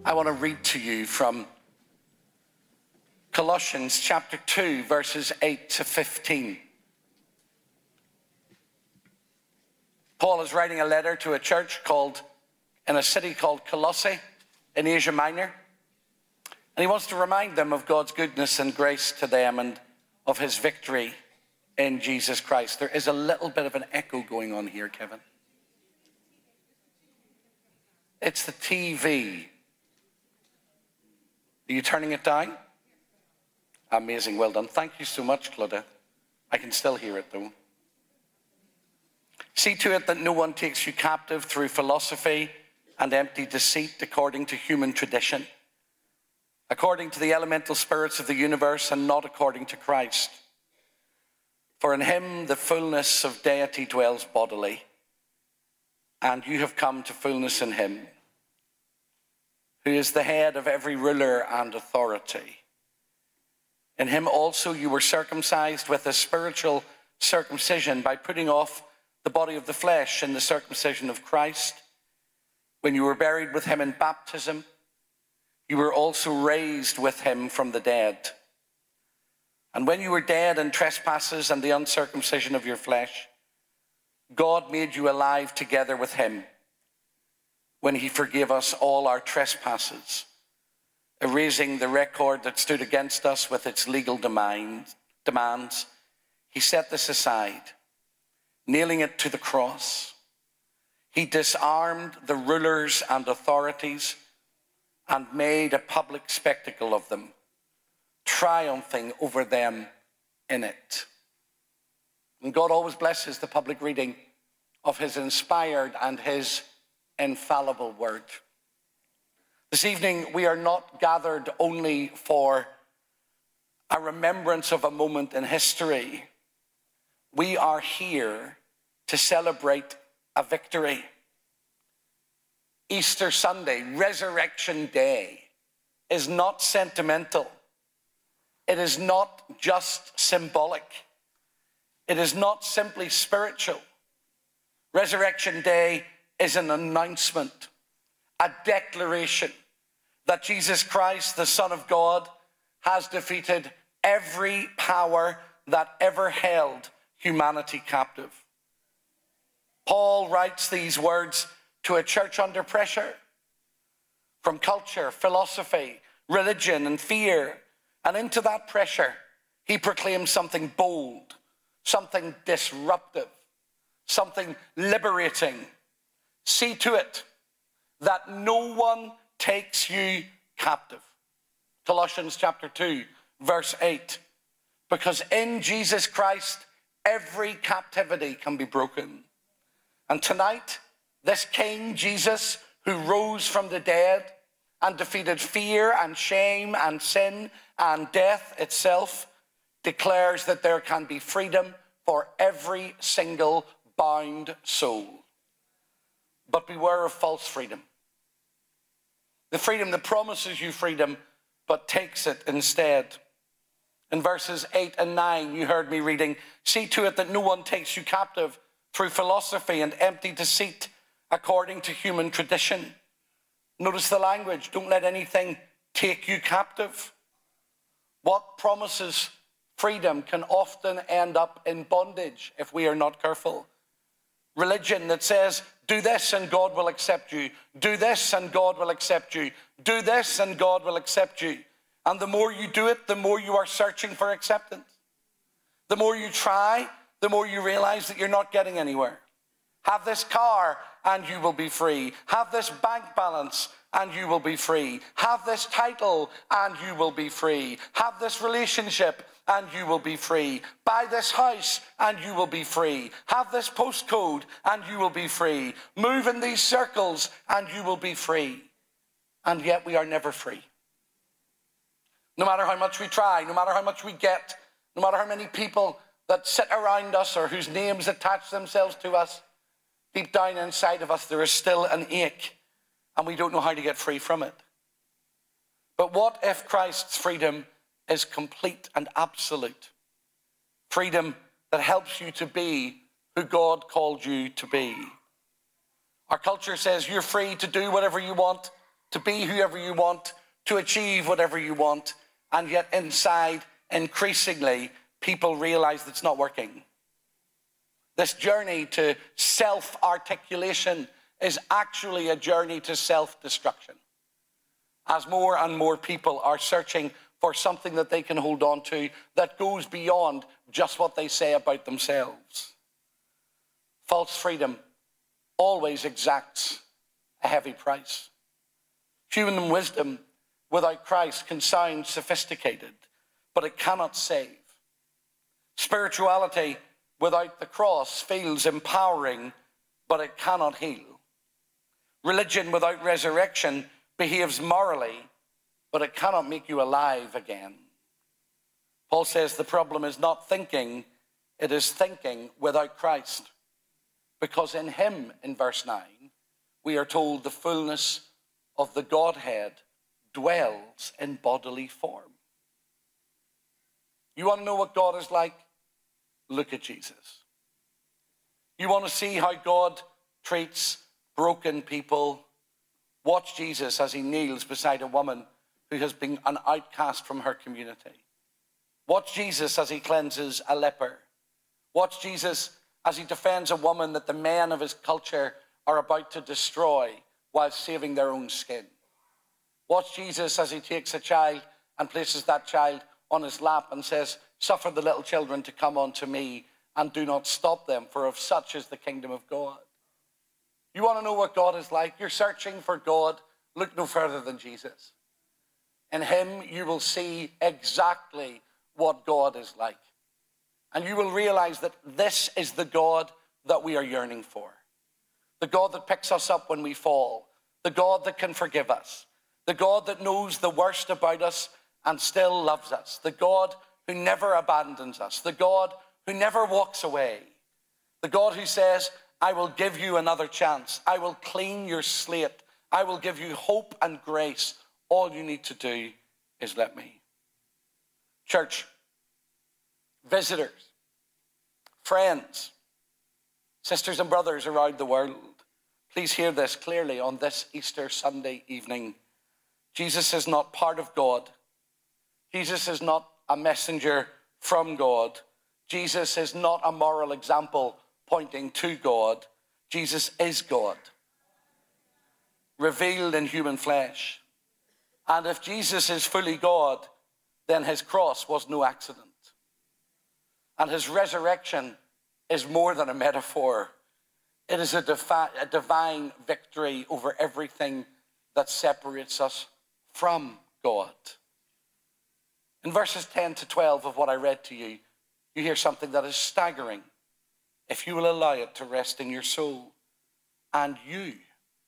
I want to read to you from Colossians chapter 2, verses 8 to 15. Paul is writing a letter to a church in a city called Colossae in Asia Minor. And he wants to remind them of God's goodness and grace to them and of his victory in Jesus Christ. There is a little bit of an echo going on here, Kevin. It's the TV. Are you turning it down? Amazing, well done. Thank you so much, Claudia. I can still hear it though. See to it that no one takes you captive through philosophy and empty deceit according to human tradition, according to the elemental spirits of the universe and not according to Christ. For in him the fullness of deity dwells bodily, and you have come to fullness in him, who is the head of every ruler and authority. In him also you were circumcised with a spiritual circumcision by putting off the body of the flesh in the circumcision of Christ. When you were buried with him in baptism, you were also raised with him from the dead. And when you were dead in trespasses and the uncircumcision of your flesh, God made you alive together with him when he forgave us all our trespasses, erasing the record that stood against us with its legal demands. He set this aside, nailing it to the cross. He disarmed the rulers and authorities and made a public spectacle of them, triumphing over them in it. And God always blesses the public reading of his inspired and his infallible word. This evening, we are not gathered only for a remembrance of a moment in history. We are here to celebrate a victory. Easter Sunday, Resurrection Day, is not sentimental. It is not just symbolic. It is not simply spiritual. Resurrection Day is an announcement, a declaration that Jesus Christ, the Son of God, has defeated every power that ever held humanity captive. Paul writes these words to a church under pressure from culture, philosophy, religion, and fear. And into that pressure, he proclaims something bold, something disruptive, something liberating. See to it that no one takes you captive. Colossians chapter 2, verse 8. Because in Jesus Christ, every captivity can be broken. And tonight, this King Jesus, who rose from the dead and defeated fear and shame and sin and death itself, declares that there can be freedom for every single bound soul. But beware of false freedom. The freedom that promises you freedom, but takes it instead. In verses 8 and 9, you heard me reading, see to it that no one takes you captive through philosophy and empty deceit according to human tradition. Notice the language, don't let anything take you captive. What promises freedom can often end up in bondage if we are not careful. Religion that says, do this and God will accept you. Do this and God will accept you. Do this and God will accept you. And the more you do it, the more you are searching for acceptance. The more you try, the more you realize that you're not getting anywhere. Have this car and you will be free. Have this bank balance and you will be free. Have this title and you will be free. Have this relationship and you will be free. Buy this house and you will be free. Have this postcode and you will be free. Move in these circles and you will be free. And yet we are never free. No matter how much we try, no matter how much we get, no matter how many people that sit around us or whose names attach themselves to us, deep down inside of us there is still an ache and we don't know how to get free from it. But what if Christ's freedom is complete and absolute? Freedom that helps you to be who God called you to be. Our culture says you're free to do whatever you want, to be whoever you want, to achieve whatever you want, and yet inside, increasingly, people realize it's not working. This journey to self-articulation is actually a journey to self-destruction, as more and more people are searching for something that they can hold on to that goes beyond just what they say about themselves. False freedom always exacts a heavy price. Human wisdom without Christ can sound sophisticated, but it cannot save. Spirituality without the cross feels empowering, but it cannot heal. Religion without resurrection behaves morally, but it cannot make you alive again. Paul says the problem is not thinking, it is thinking without Christ. Because in him, in verse 9, we are told the fullness of the Godhead dwells in bodily form. You want to know what God is like? Look at Jesus. You want to see how God treats broken people? Watch Jesus as he kneels beside a woman who has been an outcast from her community. Watch Jesus as he cleanses a leper. Watch Jesus as he defends a woman that the men of his culture are about to destroy while saving their own skin. Watch Jesus as he takes a child and places that child on his lap and says, "Suffer the little children to come unto me, and do not stop them, for of such is the kingdom of God." You want to know what God is like? You're searching for God. Look no further than Jesus. In him, you will see exactly what God is like. And you will realize that this is the God that we are yearning for. The God that picks us up when we fall. The God that can forgive us. The God that knows the worst about us and still loves us. The God who never abandons us. The God who never walks away. The God who says, "I will give you another chance. I will clean your slate. I will give you hope and grace. All you need to do is let me." Church, visitors, friends, sisters and brothers around the world, please hear this clearly on this Easter Sunday evening. Jesus is not part of God. Jesus is not a messenger from God. Jesus is not a moral example pointing to God. Jesus is God, revealed in human flesh. And if Jesus is fully God, then his cross was no accident. And his resurrection is more than a metaphor. It is a divine victory over everything that separates us from God. In verses 10 to 12 of what I read to you, you hear something that is staggering if you will allow it to rest in your soul. And you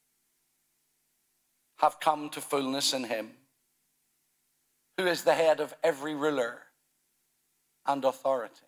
have come to fullness in him, who is the head of every ruler and authority.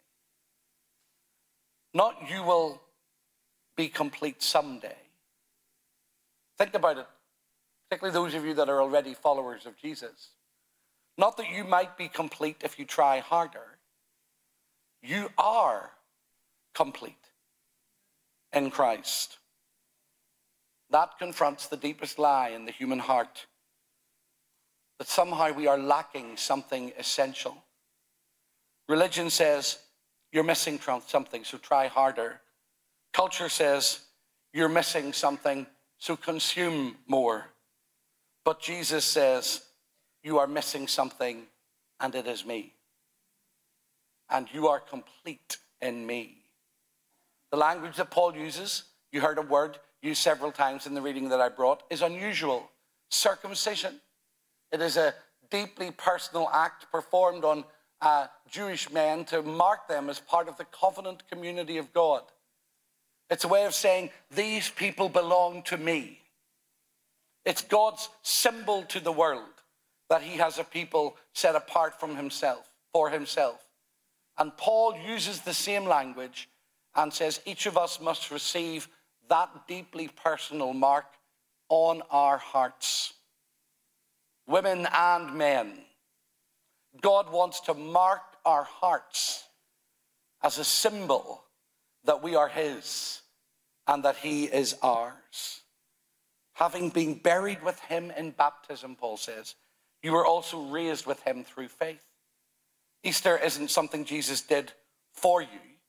Not you will be complete someday. Think about it, particularly those of you that are already followers of Jesus. Not that you might be complete if you try harder. You are complete in Christ. That confronts the deepest lie in the human heart, that somehow we are lacking something essential. Religion says you're missing something, so try harder. Culture says you're missing something, so consume more. But Jesus says you are missing something, and it is me. And you are complete in me. The language that Paul uses, you heard a word used several times in the reading that I brought, is unusual. Circumcision. It is a deeply personal act performed on Jewish men to mark them as part of the covenant community of God. It's a way of saying, these people belong to me. It's God's symbol to the world that he has a people set apart from himself, for himself. And Paul uses the same language and says each of us must receive that deeply personal mark on our hearts. Women and men, God wants to mark our hearts as a symbol that we are his and that he is ours. having been buried with him in baptism, Paul says, you were also raised with him through faith. Easter isn't something Jesus did for you.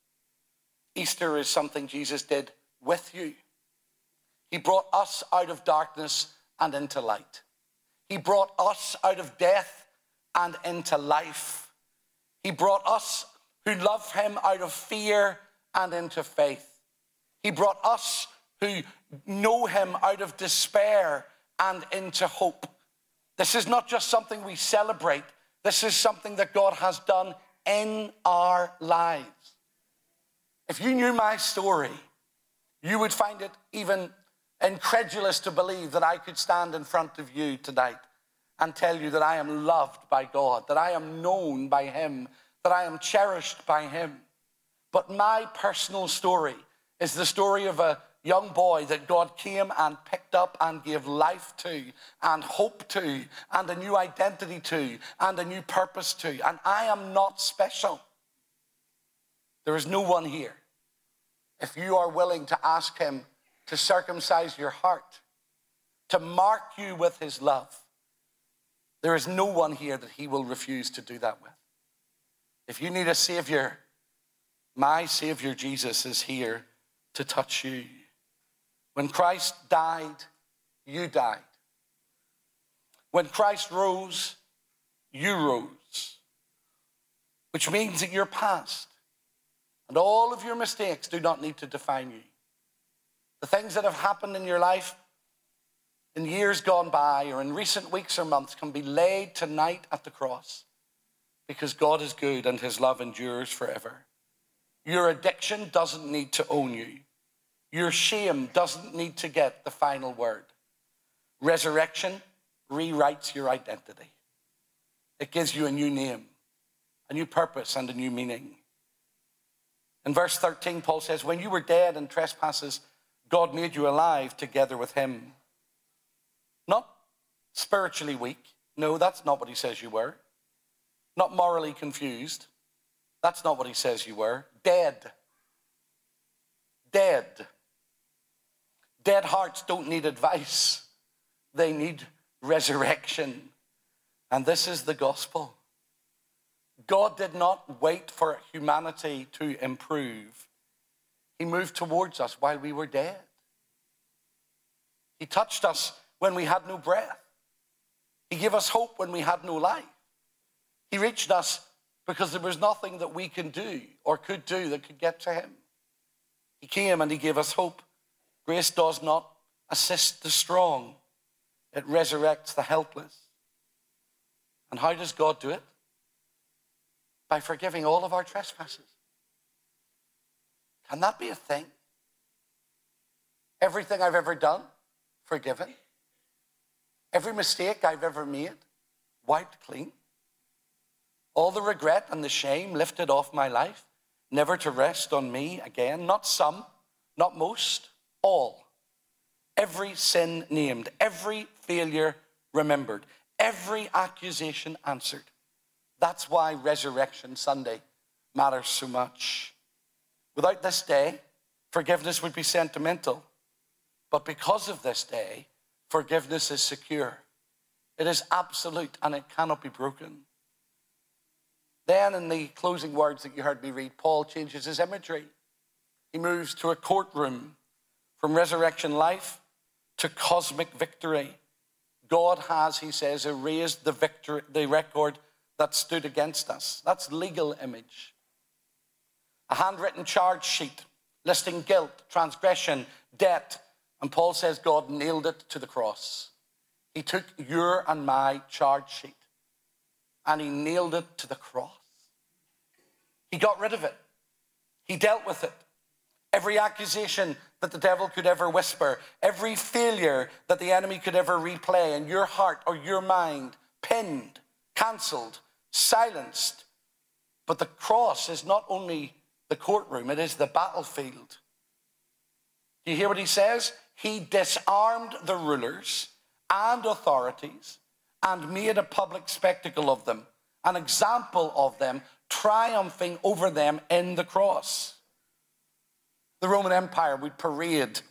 Easter is something Jesus did with you. He brought us out of darkness and into light. He brought us out of death and into life. He brought us who love him out of fear and into faith. He brought us who know him out of despair and into hope. This is not just something we celebrate. This is something that God has done in our lives. If you knew my story, you would find it even incredulous to believe that I could stand in front of you tonight and tell you that I am loved by God, that I am known by him, that I am cherished by him. But my personal story is the story of a young boy that God came and picked up and gave life to and hope to and a new identity to and a new purpose to. And I am not special. There is no one here. If you are willing to ask him to circumcise your heart, to mark you with his love, there is no one here that he will refuse to do that with. If you need a Savior, my Savior Jesus is here to touch you. When Christ died, you died. When Christ rose, you rose. Which means that your past and all of your mistakes do not need to define you. The things that have happened in your life in years gone by or in recent weeks or months can be laid tonight at the cross because God is good and his love endures forever. Your addiction doesn't need to own you. Your shame doesn't need to get the final word. Resurrection rewrites your identity. It gives you a new name, a new purpose, and a new meaning. In verse 13, Paul says, when you were dead in trespasses, God made you alive together with him. Not spiritually weak. No, that's not what he says you were. Not morally confused. That's not what he says you were. Dead. Dead. Dead hearts don't need advice. They need resurrection. And this is the gospel. God did not wait for humanity to improve. He moved towards us while we were dead. He touched us when we had no breath. He gave us hope when we had no life. He reached us because there was nothing that we can do or could do that could get to him. He came and he gave us hope. Grace does not assist the strong. It resurrects the helpless. And how does God do it? By forgiving all of our trespasses. Can that be a thing? Everything I've ever done, forgiven. Every mistake I've ever made, wiped clean. All the regret and the shame lifted off my life, never to rest on me again. Not some, not most, all. Every sin named, every failure remembered, every accusation answered. That's why Resurrection Sunday matters so much. Without this day, forgiveness would be sentimental. But because of this day, forgiveness is secure. It is absolute and it cannot be broken. Then in the closing words that you heard me read, Paul changes his imagery. He moves to a courtroom from resurrection life to cosmic victory. God has, he says, erased the record that stood against us. That's legal image. A handwritten charge sheet listing guilt, transgression, debt. And Paul says God nailed it to the cross. He took your and my charge sheet and he nailed it to the cross. He got rid of it. He dealt with it. Every accusation that the devil could ever whisper, every failure that the enemy could ever replay in your heart or your mind, pinned, cancelled, silenced. But the cross is not only the courtroom, it is the battlefield. Do you hear what he says? He disarmed the rulers and authorities and made a public spectacle of them, an example of them, triumphing over them in the cross. The Roman Empire would parade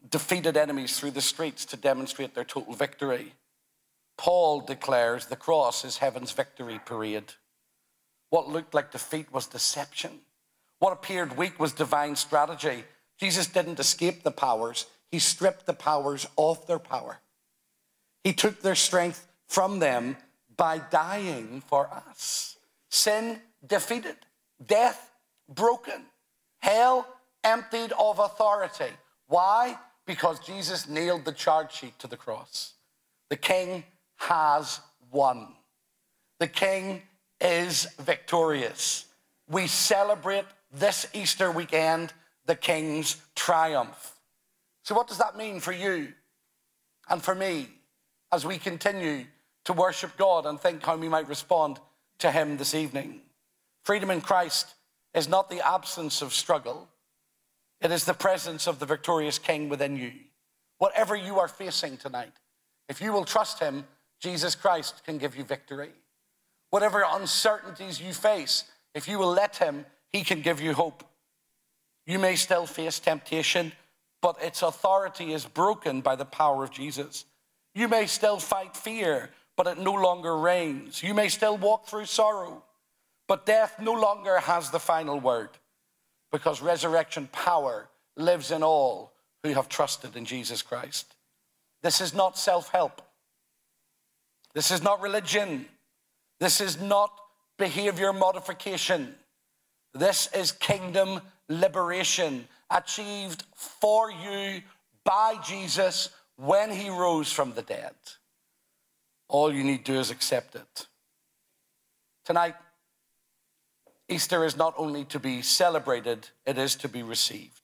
defeated enemies through the streets to demonstrate their total victory. Paul declares the cross is heaven's victory parade. What looked like defeat was deception. What appeared weak was divine strategy. Jesus didn't escape the powers. He stripped the powers of their power. He took their strength from them by dying for us. Sin defeated, death broken, hell emptied of authority. Why? Because Jesus nailed the charge sheet to the cross. The King has won. The King is victorious. We celebrate this Easter weekend the King's triumph. So what does that mean for you and for me as we continue to worship God and think how we might respond to him this evening? Freedom in Christ is not the absence of struggle. It is the presence of the victorious King within you. Whatever you are facing tonight, if you will trust him, Jesus Christ can give you victory. Whatever uncertainties you face, if you will let him, he can give you hope. You may still face temptation, but its authority is broken by the power of Jesus. You may still fight fear, but it no longer reigns. You may still walk through sorrow, but death no longer has the final word, because resurrection power lives in all who have trusted in Jesus Christ. This is not self-help. This is not religion. This is not behavior modification. This is kingdom liberation achieved for you by Jesus when he rose from the dead. All you need to do is accept it. Tonight, Easter is not only to be celebrated, it is to be received.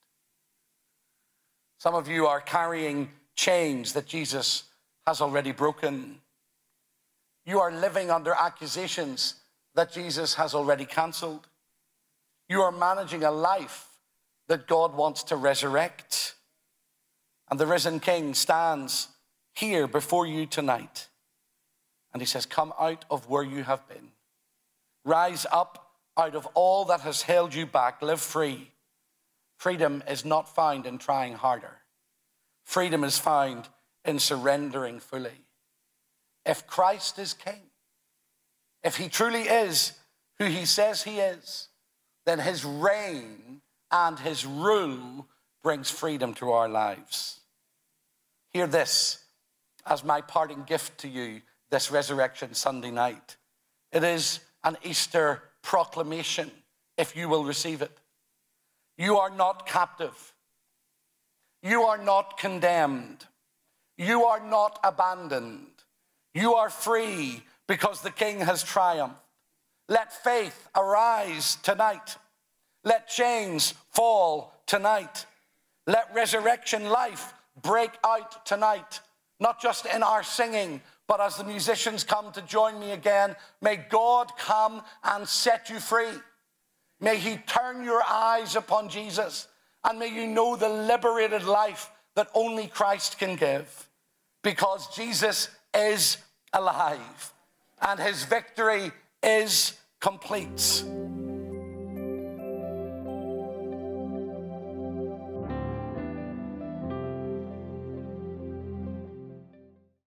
Some of you are carrying chains that Jesus has already broken. You are living under accusations that Jesus has already canceled. You are managing a life that God wants to resurrect. And the risen King stands here before you tonight. And he says, come out of where you have been. Rise up out of all that has held you back. Live free. Freedom is not found in trying harder. Freedom is found in surrendering fully. If Christ is King, if he truly is who he says he is, then his reign and his rule brings freedom to our lives. Hear this as my parting gift to you this Resurrection Sunday night. It is an Easter proclamation, if you will receive it. You are not captive. You are not condemned. You are not abandoned. You are free because the King has triumphed. Let faith arise tonight. Let chains fall tonight. Let resurrection life break out tonight, not just in our singing, but as the musicians come to join me again, may God come and set you free. May he turn your eyes upon Jesus, and may you know the liberated life that only Christ can give, because Jesus is alive and his victory is complete.